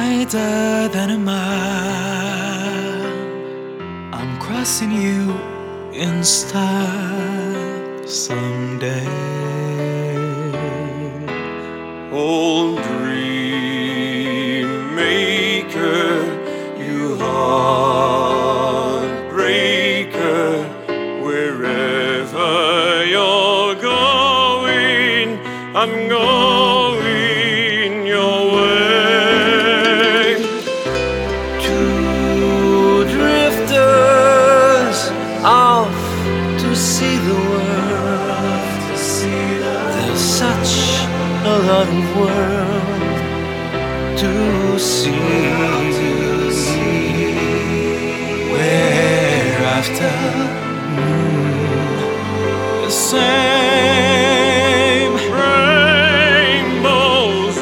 wider than a mile. I'm crossing you in style someday. Old dream maker, you heartbreaker, wherever you're going, I'm going your way. Two drifters off to see the world. There's such a lot of world to see. We're after the same Rainbows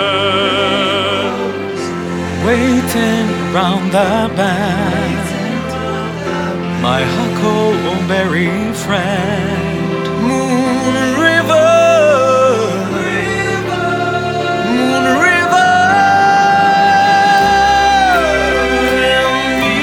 waiting round the bend. My huckleberry friend, Moon River, Moon River, and me.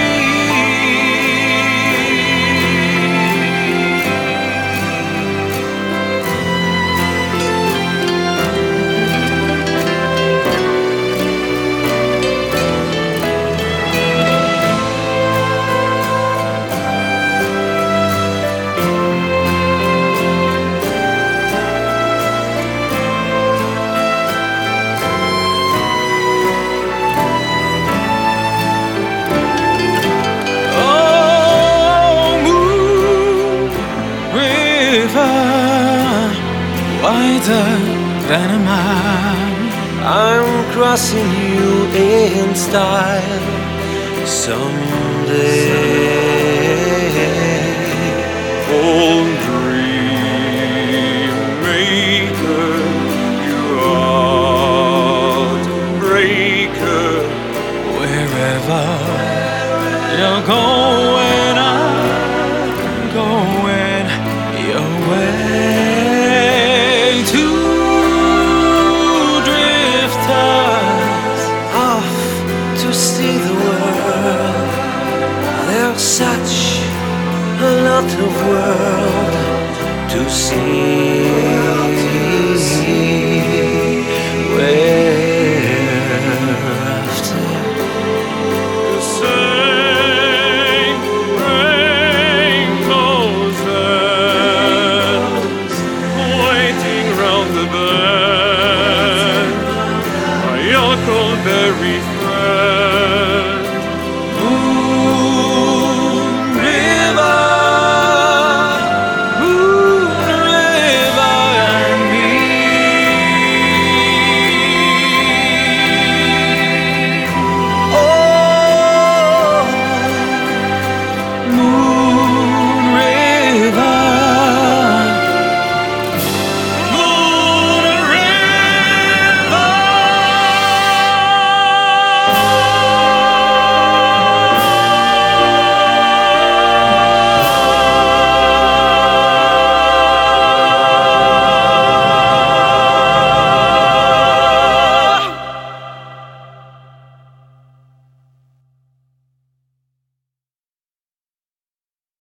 wider than a mile. I'm crossing you in style someday. Old dream maker, you heartbreaker, Wherever you're going, I'm going your way. Two drifters Off to see the world. There's such a lot of world to see. We're after the same rainbows waiting round the bend. My huckleberry friend.